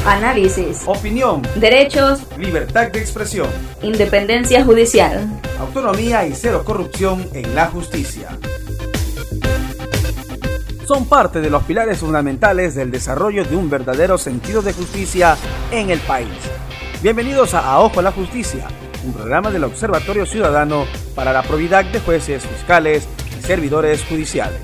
Análisis, opinión, derechos, libertad de expresión, independencia judicial, autonomía y cero corrupción en la justicia. Son parte de los pilares fundamentales del desarrollo de un verdadero sentido de justicia en el país. Bienvenidos a Ojo a la Justicia, un programa del Observatorio Ciudadano para la probidad de jueces, fiscales y servidores judiciales.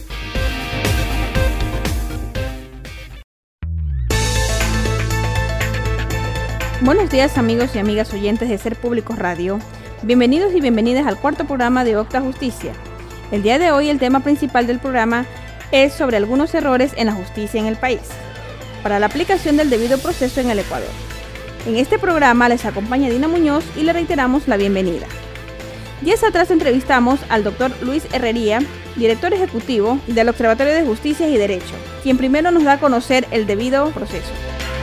Buenos días, amigos y amigas oyentes de Ser Público Radio. Bienvenidos y bienvenidas al cuarto programa de Octa Justicia. El día de hoy el tema principal del programa es sobre algunos errores en la justicia en el país, para la aplicación del debido proceso en el Ecuador. En este programa les acompaña Dina Muñoz y le reiteramos la bienvenida. Días atrás entrevistamos al doctor Luis Herrería, director ejecutivo del Observatorio de Justicia y Derecho, quien primero nos da a conocer el debido proceso.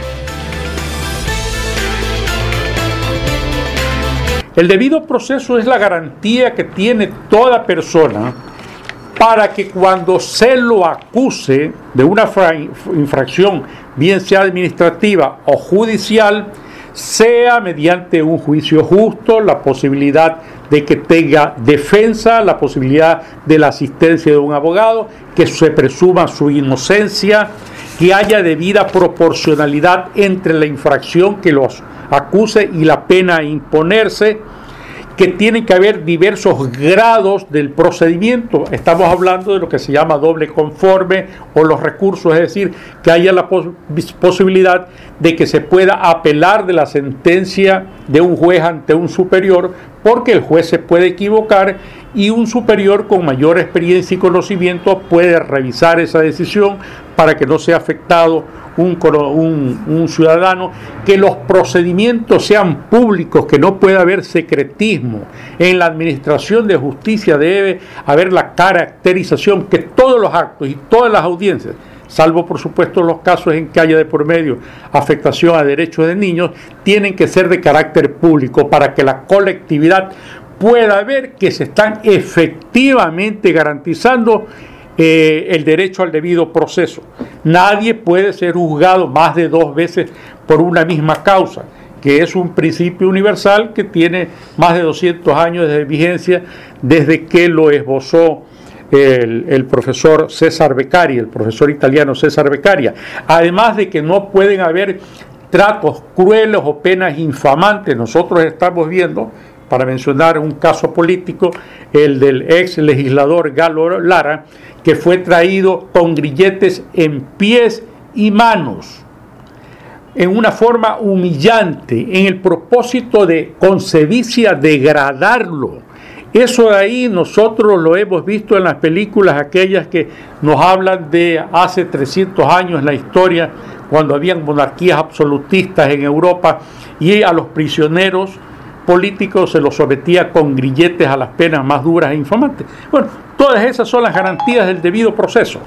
El debido proceso es la garantía que tiene toda persona para que cuando se lo acuse de una infracción, bien sea administrativa o judicial, sea mediante un juicio justo, la posibilidad de que tenga defensa, la posibilidad de la asistencia de un abogado, que se presuma su inocencia, que haya debida proporcionalidad entre la infracción que los acuse y la pena a imponerse, que tiene que haber diversos grados del procedimiento. Estamos hablando de lo que se llama doble conforme o los recursos, es decir, que haya la posibilidad de que se pueda apelar de la sentencia de un juez ante un superior, porque el juez se puede equivocar y un superior con mayor experiencia y conocimiento puede revisar esa decisión para que no sea afectado un ciudadano, que los procedimientos sean públicos, que no pueda haber secretismo. En la administración de justicia debe haber la caracterización, que todos los actos y todas las audiencias, salvo por supuesto los casos en que haya de por medio afectación a derechos de niños, tienen que ser de carácter público para que la colectividad pueda ver que se están efectivamente garantizando el derecho al debido proceso. Nadie puede ser juzgado más de 2 veces por una misma causa, que es un principio universal que tiene más de 200 años de vigencia desde que lo esbozó el profesor César Beccaria, el profesor italiano César Beccaria. Además de que no pueden haber tratos crueles o penas infamantes. Nosotros estamos viendo, para mencionar un caso político, el del ex legislador Galo Lara, que fue traído con grilletes en pies y manos, en una forma humillante, en el propósito de, con sevicia, degradarlo. Eso de ahí nosotros lo hemos visto en las películas aquellas que nos hablan de hace 300 años en la historia, cuando habían monarquías absolutistas en Europa y a los prisioneros políticos se los sometía con grilletes a las penas más duras e infamantes. Bueno, todas esas son las garantías del debido proceso.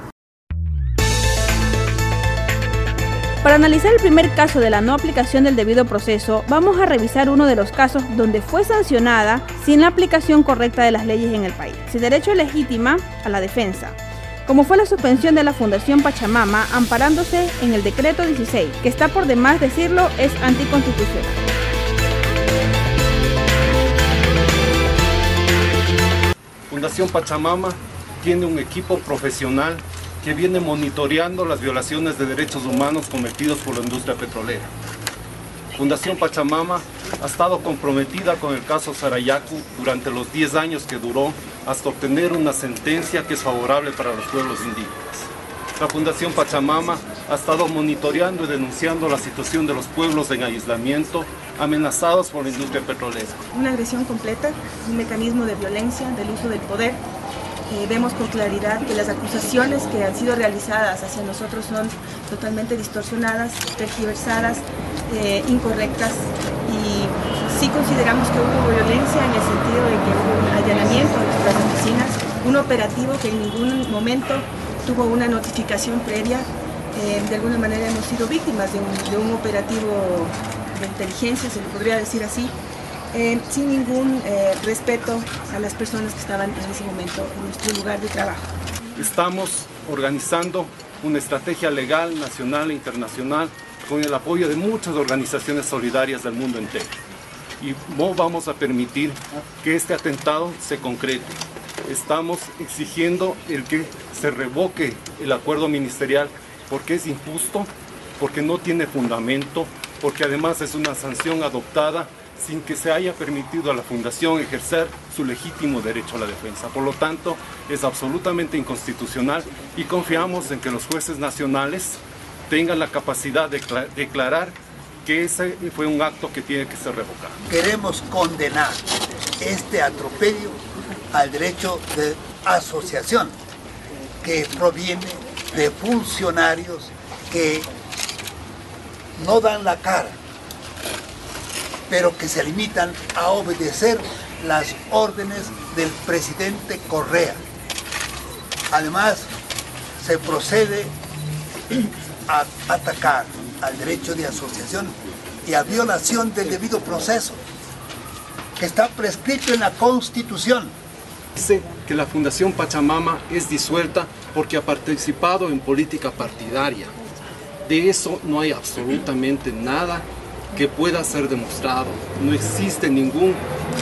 Para analizar el primer caso de la no aplicación del debido proceso, vamos a revisar uno de los casos donde fue sancionada sin la aplicación correcta de las leyes en el país, sin derecho legítima a la defensa, como fue la suspensión de la Fundación Pachamama amparándose en el decreto 16, que está por demás decirlo, es anticonstitucional. Fundación Pachamama tiene un equipo profesional que viene monitoreando las violaciones de derechos humanos cometidos por la industria petrolera. Fundación Pachamama ha estado comprometida con el caso Sarayaku durante los 10 años que duró hasta obtener una sentencia que es favorable para los pueblos indígenas. La Fundación Pachamama ha estado monitoreando y denunciando la situación de los pueblos en aislamiento amenazados por la industria petrolera. Una agresión completa, un mecanismo de violencia, del uso del poder. Vemos con claridad que las acusaciones que han sido realizadas hacia nosotros son totalmente distorsionadas, tergiversadas, incorrectas, y sí consideramos que hubo violencia en el sentido de que hubo un allanamiento a nuestras oficinas, un operativo que en ningún momento tuvo una notificación previa. De alguna manera hemos sido víctimas de un operativo de inteligencia, se le podría decir así, sin ningún respeto a las personas que estaban en ese momento en nuestro lugar de trabajo. Estamos organizando una estrategia legal nacional e internacional con el apoyo de muchas organizaciones solidarias del mundo entero. Y no vamos a permitir que este atentado se concrete. Estamos exigiendo el que se revoque el acuerdo ministerial porque es injusto, porque no tiene fundamento, porque además es una sanción adoptada sin que se haya permitido a la Fundación ejercer su legítimo derecho a la defensa. Por lo tanto, es absolutamente inconstitucional y confiamos en que los jueces nacionales tengan la capacidad de declarar que ese fue un acto que tiene que ser revocado. Queremos condenar este atropello al derecho de asociación que proviene de funcionarios que no dan la cara, pero que se limitan a obedecer las órdenes del presidente Correa. Además, se procede a atacar al derecho de asociación y a violación del debido proceso, que está prescrito en la Constitución. Dice que la Fundación Pachamama es disuelta porque ha participado en política partidaria. De eso no hay absolutamente nada que pueda ser demostrado. No existe ninguna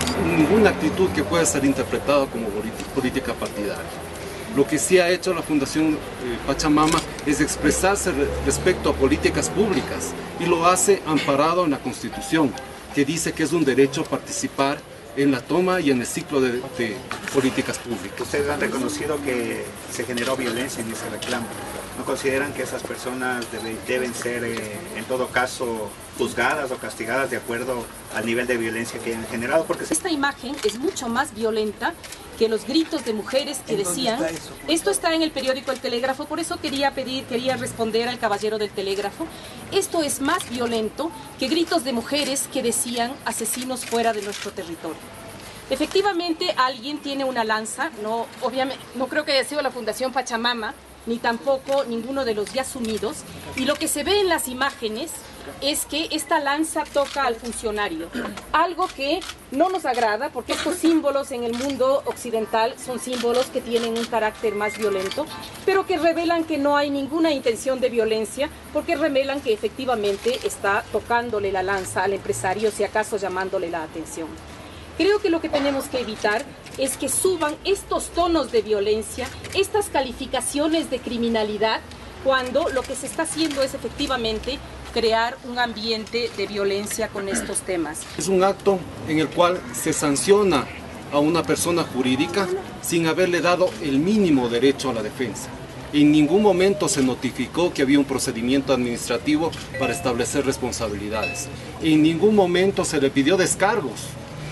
actitud que pueda ser interpretada como política partidaria. Lo que sí ha hecho la Fundación Pachamama es expresarse respecto a políticas públicas y lo hace amparado en la Constitución, que dice que es un derecho participar en la toma y en el ciclo de políticas públicas. Ustedes han reconocido que se generó violencia en ese reclamo. ¿No consideran que esas personas deben ser, en todo caso, juzgadas o castigadas de acuerdo al nivel de violencia que han generado? Porque esta imagen es mucho más violenta que los gritos de mujeres que decían... Esto está en el periódico El Telégrafo, por eso quería responder al caballero del Telégrafo. Esto es más violento que gritos de mujeres que decían asesinos fuera de nuestro territorio. Efectivamente, alguien tiene una lanza, obviamente, no creo que haya sido la Fundación Pachamama, ni tampoco ninguno de los ya sumidos, y lo que se ve en las imágenes es que esta lanza toca al funcionario, algo que no nos agrada porque estos símbolos en el mundo occidental son símbolos que tienen un carácter más violento, pero que revelan que no hay ninguna intención de violencia porque revelan que efectivamente está tocándole la lanza al empresario, si acaso llamándole la atención. Creo que lo que tenemos que evitar es que suban estos tonos de violencia, estas calificaciones de criminalidad, cuando lo que se está haciendo es efectivamente crear un ambiente de violencia con estos temas. Es un acto en el cual se sanciona a una persona jurídica sin haberle dado el mínimo derecho a la defensa. En ningún momento se notificó que había un procedimiento administrativo para establecer responsabilidades. En ningún momento se le pidió descargos.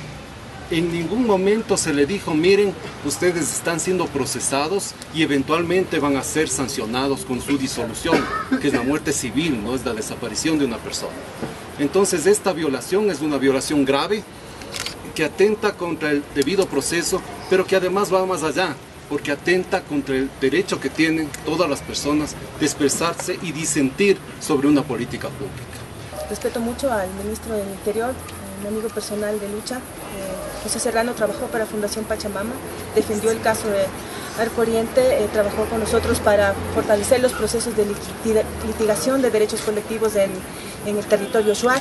En ningún momento se le dijo, miren, ustedes están siendo procesados y eventualmente van a ser sancionados con su disolución, que es la muerte civil, no es la desaparición de una persona. Entonces esta violación es una violación grave que atenta contra el debido proceso, pero que además va más allá, porque atenta contra el derecho que tienen todas las personas de expresarse y disentir sobre una política pública. Respeto mucho al ministro del Interior, un amigo personal de lucha. José Serrano trabajó para Fundación Pachamama, defendió el caso de Arco Oriente, trabajó con nosotros para fortalecer los procesos de litigación de derechos colectivos en el territorio Shuar.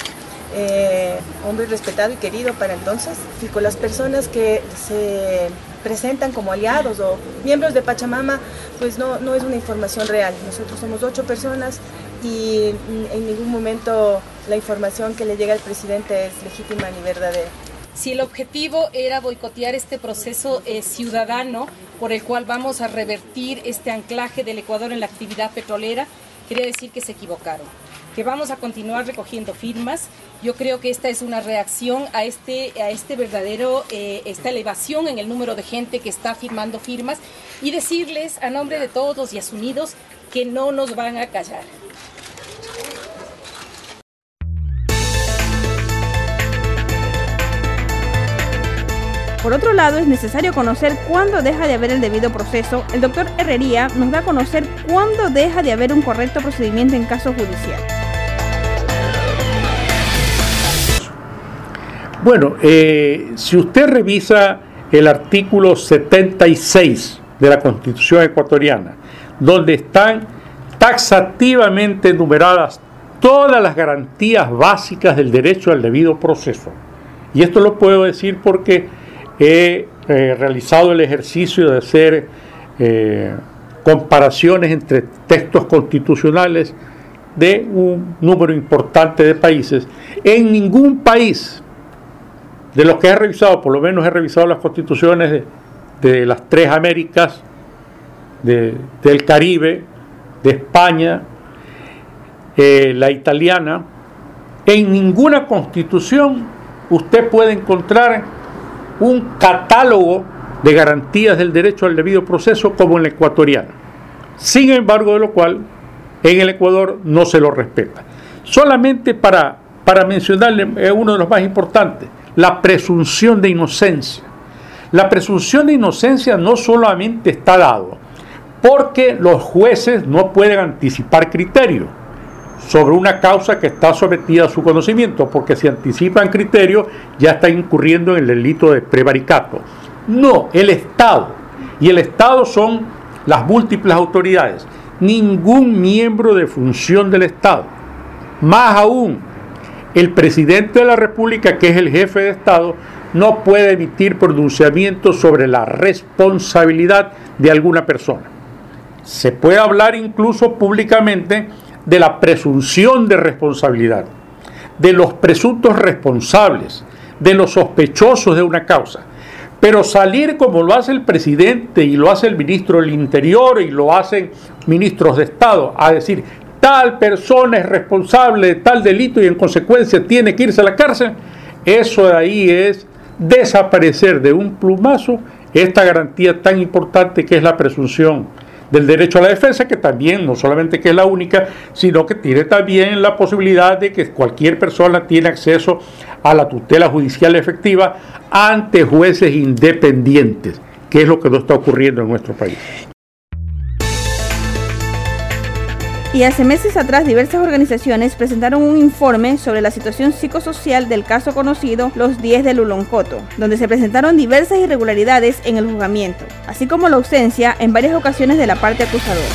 Hombre respetado y querido para entonces, y con las personas que se presentan como aliados o miembros de Pachamama, pues no es una información real. Nosotros somos 8 personas y en ningún momento la información que le llega al presidente es legítima ni verdadera. Si el objetivo era boicotear este proceso ciudadano por el cual vamos a revertir este anclaje del Ecuador en la actividad petrolera, quería decir que se equivocaron, que vamos a continuar recogiendo firmas. Yo creo que esta es una reacción a esta elevación en el número de gente que está firmando firmas, y decirles a nombre de todos y asumidos que no nos van a callar. Por otro lado, es necesario conocer cuándo deja de haber el debido proceso. El doctor Herrería nos da a conocer cuándo deja de haber un correcto procedimiento en caso judicial. Bueno, si usted revisa el artículo 76 de la Constitución ecuatoriana, donde están taxativamente enumeradas todas las garantías básicas del derecho al debido proceso. Y esto lo puedo decir porque he realizado el ejercicio de hacer comparaciones entre textos constitucionales de un número importante de países. En ningún país de los que he revisado, por lo menos he revisado las constituciones de las tres Américas, del Caribe, de España, la italiana, en ninguna constitución usted puede encontrar un catálogo de garantías del derecho al debido proceso como en la ecuatoriana. Sin embargo, de lo cual en el Ecuador no se lo respeta. Solamente para mencionarle uno de los más importantes, la presunción de inocencia. La presunción de inocencia no solamente está dado porque los jueces no pueden anticipar criterios sobre una causa que está sometida a su conocimiento, porque si anticipan criterios ya está incurriendo en el delito de prevaricato. No, el Estado, y el Estado son las múltiples autoridades, ningún miembro de función del Estado, más aún el presidente de la República, que es el jefe de Estado, no puede emitir pronunciamientos sobre la responsabilidad de alguna persona. Se puede hablar incluso públicamente de la presunción de responsabilidad, de los presuntos responsables, de los sospechosos de una causa. Pero salir como lo hace el presidente y lo hace el ministro del Interior y lo hacen ministros de Estado a decir tal persona es responsable de tal delito y en consecuencia tiene que irse a la cárcel, eso de ahí es desaparecer de un plumazo esta garantía tan importante que es la presunción del derecho a la defensa, que también no solamente que es la única, sino que tiene también la posibilidad de que cualquier persona tiene acceso a la tutela judicial efectiva ante jueces independientes, que es lo que no está ocurriendo en nuestro país. Y hace meses atrás diversas organizaciones presentaron un informe sobre la situación psicosocial del caso conocido Los 10 de Luloncoto, donde se presentaron diversas irregularidades en el juzgamiento, así como la ausencia en varias ocasiones de la parte acusadora.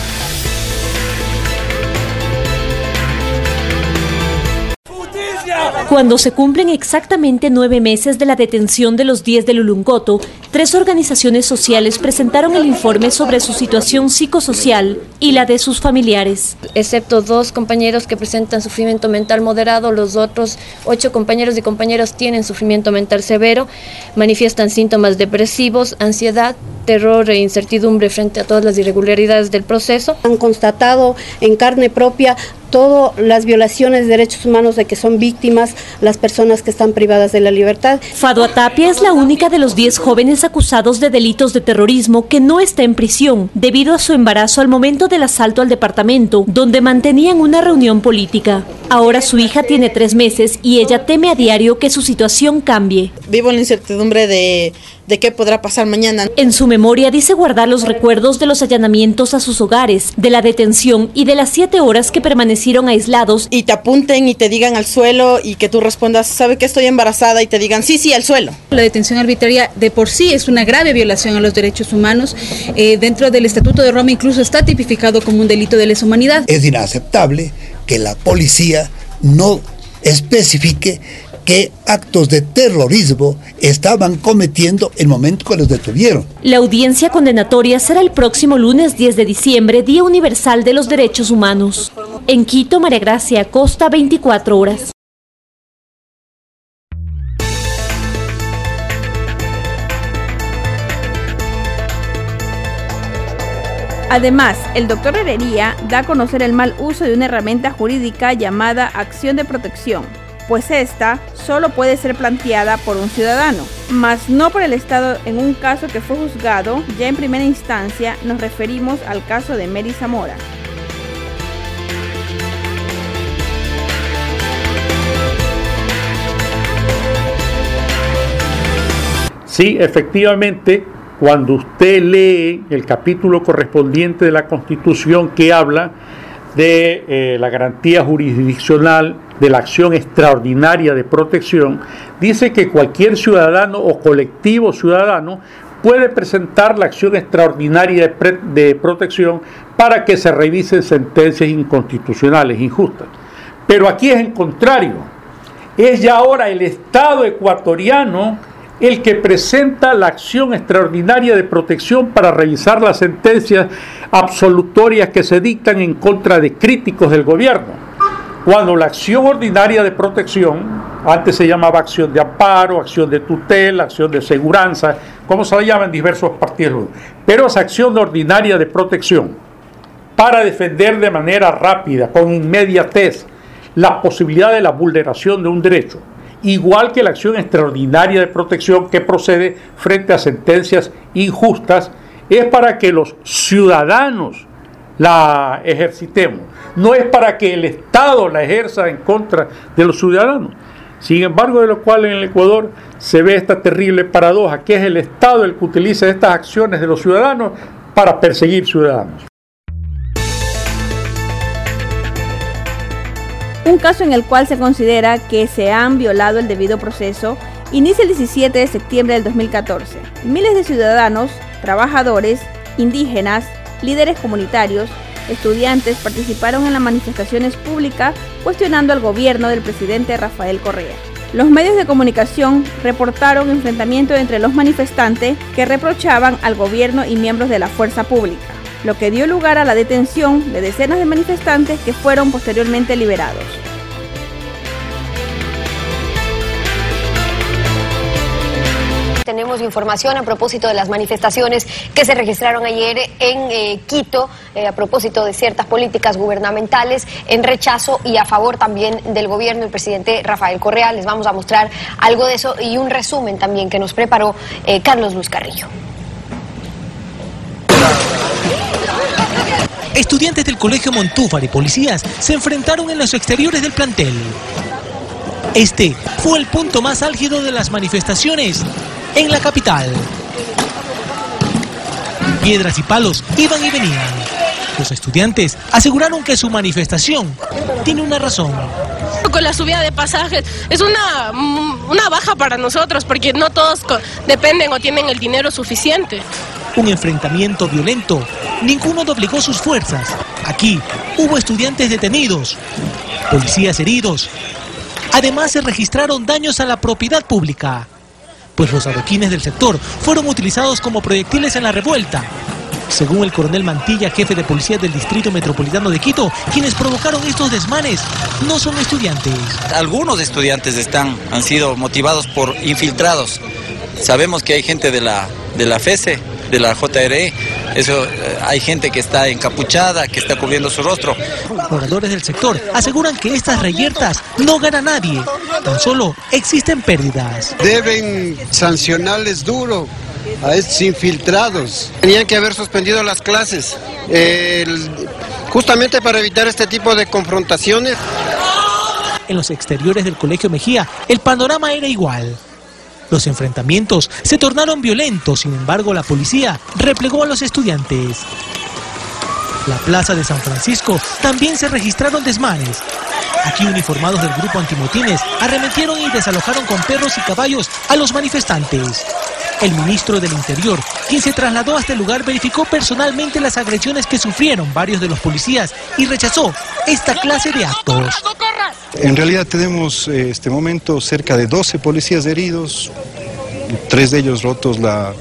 Cuando se cumplen exactamente 9 meses de la detención de los 10 de Luloncoto, 3 organizaciones sociales presentaron el informe sobre su situación psicosocial y la de sus familiares. Excepto 2 compañeros que presentan sufrimiento mental moderado, los otros 8 compañeros y compañeras tienen sufrimiento mental severo, manifiestan síntomas depresivos, ansiedad, terror e incertidumbre frente a todas las irregularidades del proceso. Han constatado en carne propia todas las violaciones de derechos humanos de que son víctimas las personas que están privadas de la libertad. Fadua Tapia es la única de los 10 jóvenes acusados de delitos de terrorismo que no está en prisión debido a su embarazo al momento del asalto al departamento, donde mantenían una reunión política. Ahora su hija tiene 3 meses y ella teme a diario que su situación cambie. Vivo en la incertidumbre de qué podrá pasar mañana. En su memoria dice guardar los recuerdos de los allanamientos a sus hogares, de la detención y de las 7 horas que permanecieron aislados. Y te apunten y te digan al suelo y que tú respondas, ¿sabe que estoy embarazada? Y te digan, sí, al suelo. La detención arbitraria de por sí es una grave violación a los derechos humanos. Dentro del Estatuto de Roma incluso está tipificado como un delito de lesa humanidad. Es inaceptable que la policía no especifique qué actos de terrorismo estaban cometiendo el momento que los detuvieron. La audiencia condenatoria será el próximo lunes 10 de diciembre, Día Universal de los Derechos Humanos. En Quito, María Gracia Acosta, 24 horas. Además, el doctor Herrería da a conocer el mal uso de una herramienta jurídica llamada acción de protección, pues esta solo puede ser planteada por un ciudadano, mas no por el Estado en un caso que fue juzgado ya en primera instancia. Nos referimos al caso de Mary Zamora. Sí, efectivamente, cuando usted lee el capítulo correspondiente de la Constitución que habla de la garantía jurisdiccional de la acción extraordinaria de protección, dice que cualquier ciudadano o colectivo ciudadano puede presentar la acción extraordinaria de protección para que se revisen sentencias inconstitucionales, injustas. Pero aquí es en contrario. Es ya ahora el Estado ecuatoriano el que presenta la acción extraordinaria de protección para revisar las sentencias absolutorias que se dictan en contra de críticos del gobierno. Cuando la acción ordinaria de protección, antes se llamaba acción de amparo, acción de tutela, acción de seguranza, como se le llama en diversos partidos, pero esa acción ordinaria de protección para defender de manera rápida, con inmediatez, la posibilidad de la vulneración de un derecho, igual que la acción extraordinaria de protección que procede frente a sentencias injustas, es para que los ciudadanos la ejercitemos, no es para que el Estado la ejerza en contra de los ciudadanos. Sin embargo, de lo cual en el Ecuador se ve esta terrible paradoja, que es el Estado el que utiliza estas acciones de los ciudadanos para perseguir ciudadanos. Un caso en el cual se considera que se han violado el debido proceso inicia el 17 de septiembre del 2014. Miles de ciudadanos, trabajadores, indígenas, líderes comunitarios, estudiantes participaron en las manifestaciones públicas cuestionando al gobierno del presidente Rafael Correa. Los medios de comunicación reportaron enfrentamientos entre los manifestantes que reprochaban al gobierno y miembros de la fuerza pública, lo que dio lugar a la detención de decenas de manifestantes que fueron posteriormente liberados. Tenemos información a propósito de las manifestaciones que se registraron ayer en Quito, a propósito de ciertas políticas gubernamentales en rechazo y a favor también del gobierno del presidente Rafael Correa. Les vamos a mostrar algo de eso y un resumen también que nos preparó Carlos Luis Carrillo. Estudiantes del Colegio Montúfar y policías se enfrentaron en los exteriores del plantel. Este fue el punto más álgido de las manifestaciones en la capital. Piedras y palos iban y venían. Los estudiantes aseguraron que su manifestación tiene una razón. Con la subida de pasajes es una baja para nosotros porque no todos dependen o tienen el dinero suficiente. Un enfrentamiento violento, ninguno doblegó sus fuerzas. Aquí hubo estudiantes detenidos, policías heridos. Además se registraron daños a la propiedad pública, pues los adoquines del sector fueron utilizados como proyectiles en la revuelta. Según el coronel Mantilla, jefe de policía del Distrito Metropolitano de Quito, quienes provocaron estos desmanes no son estudiantes. Algunos estudiantes han sido motivados por infiltrados. Sabemos que hay gente de la FESE, de la JRE, hay gente que está encapuchada, que está cubriendo su rostro. Moradores del sector aseguran que estas reyertas no gana nadie, tan solo existen pérdidas. Deben sancionarles duro a estos infiltrados. Tenían que haber suspendido las clases, justamente para evitar este tipo de confrontaciones. En los exteriores del Colegio Mejía, el panorama era igual. Los enfrentamientos se tornaron violentos, sin embargo la policía replegó a los estudiantes. La plaza de San Francisco también se registraron desmanes. Aquí uniformados del grupo antimotines arremetieron y desalojaron con perros y caballos a los manifestantes. El ministro del Interior, quien se trasladó hasta el lugar, verificó personalmente las agresiones que sufrieron varios de los policías y rechazó esta clase de actos. En realidad tenemos este momento cerca de 12 policías heridos, 3 de ellos rotos la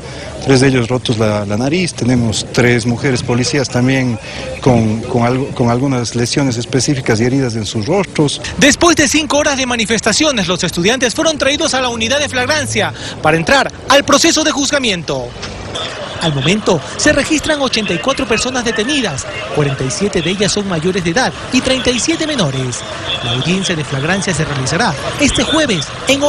nariz. Tenemos 3 mujeres policías también con algunas lesiones específicas y heridas en sus rostros. Después de 5 horas de manifestaciones, los estudiantes fueron traídos a la unidad de flagrancia para entrar al proceso de juzgamiento. Al momento se registran 84 personas detenidas, 47 de ellas son mayores de edad y 37 menores. La audiencia de flagrancia se realizará este jueves en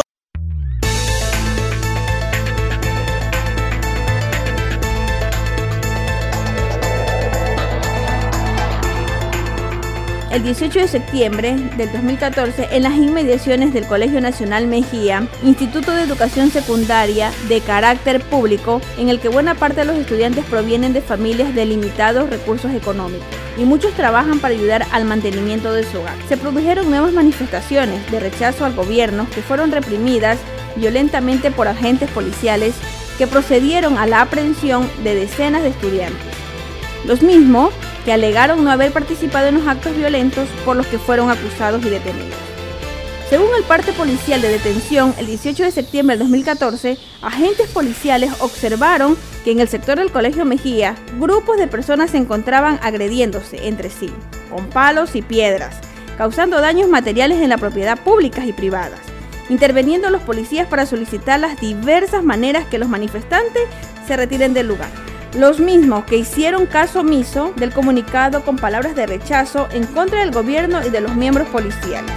El 18 de septiembre del 2014, en las inmediaciones del Colegio Nacional Mejía, Instituto de Educación Secundaria de carácter público, en el que buena parte de los estudiantes provienen de familias de limitados recursos económicos y muchos trabajan para ayudar al mantenimiento de su hogar. Se produjeron nuevas manifestaciones de rechazo al gobierno que fueron reprimidas violentamente por agentes policiales que procedieron a la aprehensión de decenas de estudiantes. Los mismos que alegaron no haber participado en los actos violentos por los que fueron acusados y detenidos. Según el parte policial de detención, el 18 de septiembre del 2014, agentes policiales observaron que en el sector del Colegio Mejía, grupos de personas se encontraban agrediéndose entre sí, con palos y piedras, causando daños materiales en la propiedad públicas y privadas, interviniendo los policías para solicitar las diversas maneras que los manifestantes se retiren del lugar. Los mismos que hicieron caso omiso del comunicado con palabras de rechazo en contra del gobierno y de los miembros policiales.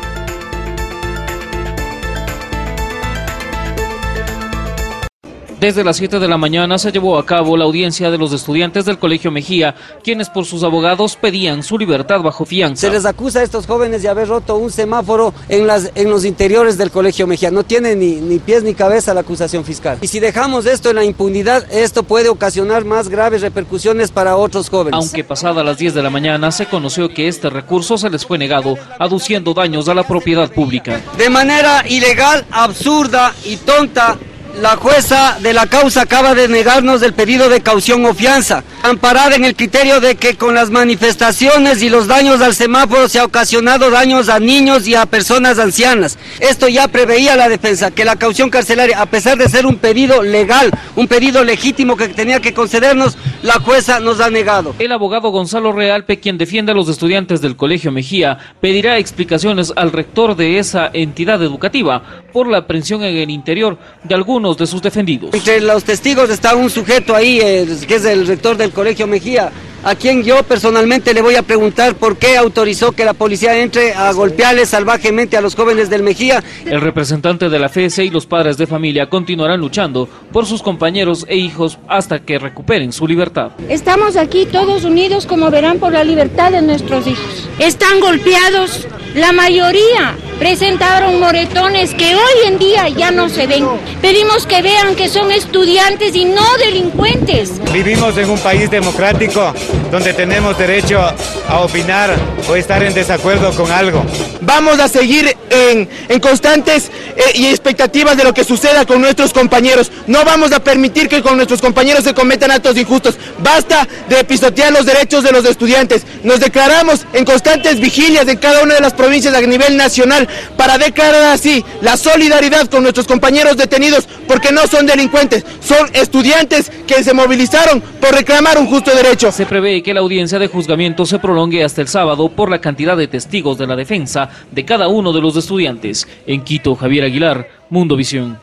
Desde las 7 de la mañana se llevó a cabo la audiencia de los estudiantes del Colegio Mejía, quienes por sus abogados pedían su libertad bajo fianza. Se les acusa a estos jóvenes de haber roto un semáforo en los interiores del Colegio Mejía. No tiene ni pies ni cabeza la acusación fiscal. Y si dejamos esto en la impunidad, esto puede ocasionar más graves repercusiones para otros jóvenes. Aunque pasada las 10 de la mañana se conoció que este recurso se les fue negado, aduciendo daños a la propiedad pública. De manera ilegal, absurda y tonta, la jueza de la causa acaba de negarnos el pedido de caución o fianza, amparada en el criterio de que con las manifestaciones y los daños al semáforo se ha ocasionado daños a niños y a personas ancianas. Esto ya preveía la defensa, que la caución carcelaria, a pesar de ser un pedido legal, un pedido legítimo que tenía que concedernos, la jueza nos ha negado. El abogado Gonzalo Realpe, quien defiende a los estudiantes del Colegio Mejía, pedirá explicaciones al rector de esa entidad educativa por la aprehensión en el interior de algunos de sus defendidos. Entre los testigos está un sujeto ahí, que es el rector del Colegio Mejía, a quien yo personalmente le voy a preguntar por qué autorizó que la policía entre a golpearles salvajemente a los jóvenes del Mejía. El representante de la FESE y los padres de familia continuarán luchando por sus compañeros e hijos hasta que recuperen su libertad. Estamos aquí todos unidos, como verán, por la libertad de nuestros hijos. Están golpeados, la mayoría presentaron moretones que hoy en día ya no se ven. Pedimos que vean que son estudiantes y no delincuentes. Vivimos en un país democrático donde tenemos derecho a opinar o estar en desacuerdo con algo. Vamos a seguir en constantes y expectativas de lo que suceda con nuestros compañeros. No vamos a permitir que con nuestros compañeros se cometan actos injustos. Basta de pisotear los derechos de los estudiantes. Nos declaramos en constantes vigilias en cada una de las provincias a nivel nacional para declarar así la solidaridad con nuestros compañeros detenidos, porque no son delincuentes, son estudiantes que se movilizaron por reclamar un justo derecho. Se prevé que la audiencia de juzgamiento se prolongue hasta el sábado por la cantidad de testigos de la defensa de cada uno de los estudiantes. En Quito, Javier Aguilar, Mundo Visión.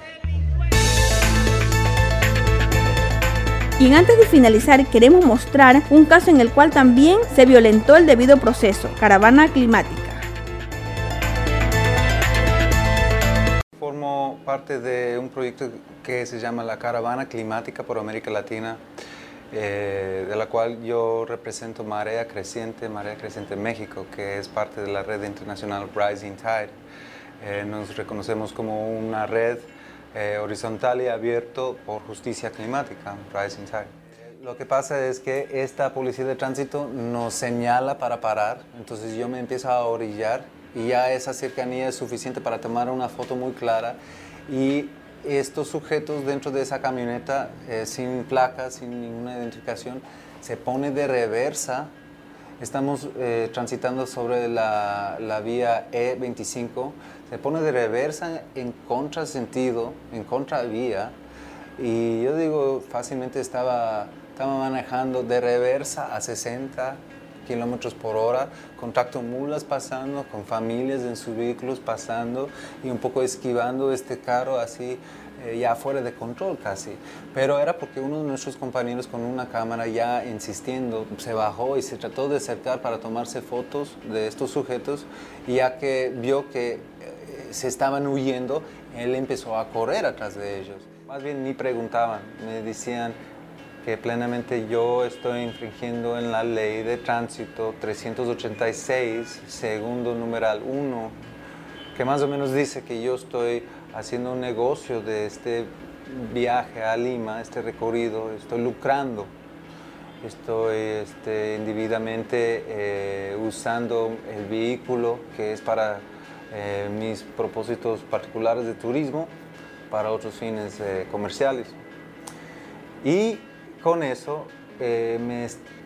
Y antes de finalizar, queremos mostrar un caso en el cual también se violentó el debido proceso: caravana climática. Formo parte de un proyecto que se llama la Caravana Climática por América Latina, de la cual yo represento Marea Creciente México, que es parte de la red internacional Rising Tide. Nos reconocemos como una red horizontal y abierto por justicia climática, Rising Tide. Lo que pasa es que esta policía de tránsito nos señala para parar, entonces yo me empiezo a orillar y ya esa cercanía es suficiente para tomar una foto muy clara, y estos sujetos dentro de esa camioneta sin placas, sin ninguna identificación, se pone de reversa. Estamos transitando sobre la vía E25, se pone de reversa en contrasentido, en contravía, y yo digo, fácilmente estaba manejando de reversa a 60 kilómetros por hora, con tractomulas pasando, con familias en sus vehículos pasando y un poco esquivando este carro así, ya fuera de control casi. Pero era porque uno de nuestros compañeros con una cámara ya insistiendo se bajó y se trató de acercar para tomarse fotos de estos sujetos, y ya que vio que se estaban huyendo, él empezó a correr atrás de ellos. Más bien ni preguntaban, me decían que plenamente yo estoy infringiendo en la ley de tránsito 386, segundo numeral 1, que más o menos dice que yo estoy haciendo un negocio de este viaje a Lima, este recorrido, estoy lucrando, estoy indebidamente usando el vehículo que es para mis propósitos particulares de turismo, para otros fines comerciales. Y con eso me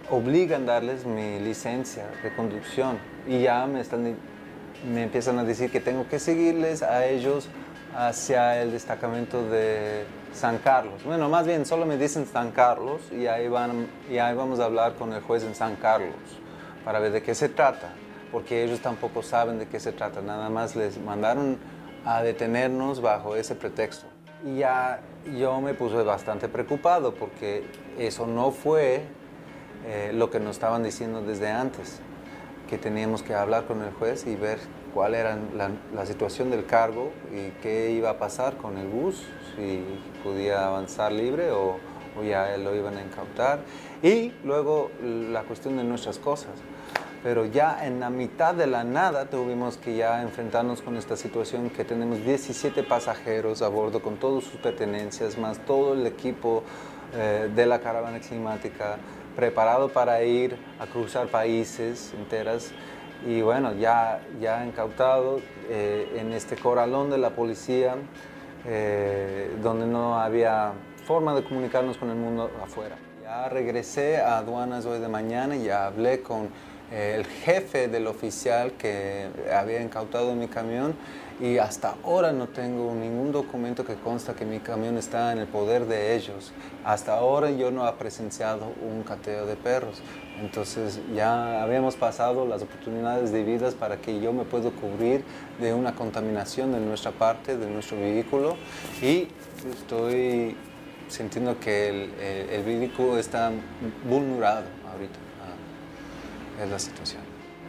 obligan a darles mi licencia de conducción y ya me empiezan a decir que tengo que seguirles a ellos hacia el destacamento de San Carlos. Bueno, más bien solo me dicen San Carlos y ahí vamos a hablar con el juez en San Carlos para ver de qué se trata, porque ellos tampoco saben de qué se trata, nada más les mandaron a detenernos bajo ese pretexto. Y ya yo me puse bastante preocupado porque eso no fue lo que nos estaban diciendo desde antes, que teníamos que hablar con el juez y ver cuál era la situación del cargo y qué iba a pasar con el bus, si podía avanzar libre o ya lo iban a incautar. Y luego la cuestión de nuestras cosas. Pero ya en la mitad de la nada tuvimos que ya enfrentarnos con esta situación que tenemos 17 pasajeros a bordo con todas sus pertenencias, más todo el equipo de la caravana climática preparado para ir a cruzar países enteras. Y bueno, ya incautado en este corralón de la policía, donde no había forma de comunicarnos con el mundo afuera. Ya regresé a aduanas hoy de mañana y ya hablé con el jefe del oficial que había incautado mi camión y hasta ahora no tengo ningún documento que consta que mi camión está en el poder de ellos. Hasta ahora yo no he presenciado un cateo de perros. Entonces ya habíamos pasado las oportunidades debidas para que yo me pueda cubrir de una contaminación de nuestra parte, de nuestro vehículo, y estoy sintiendo que el vehículo está vulnerado ahorita. Es la situación.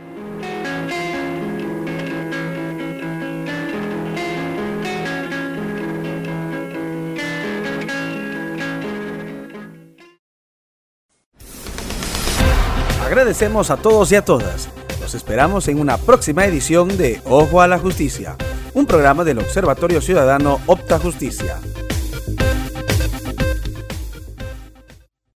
Agradecemos a todos y a todas. Los esperamos en una próxima edición de Ojo a la Justicia, un programa del Observatorio Ciudadano Opta Justicia.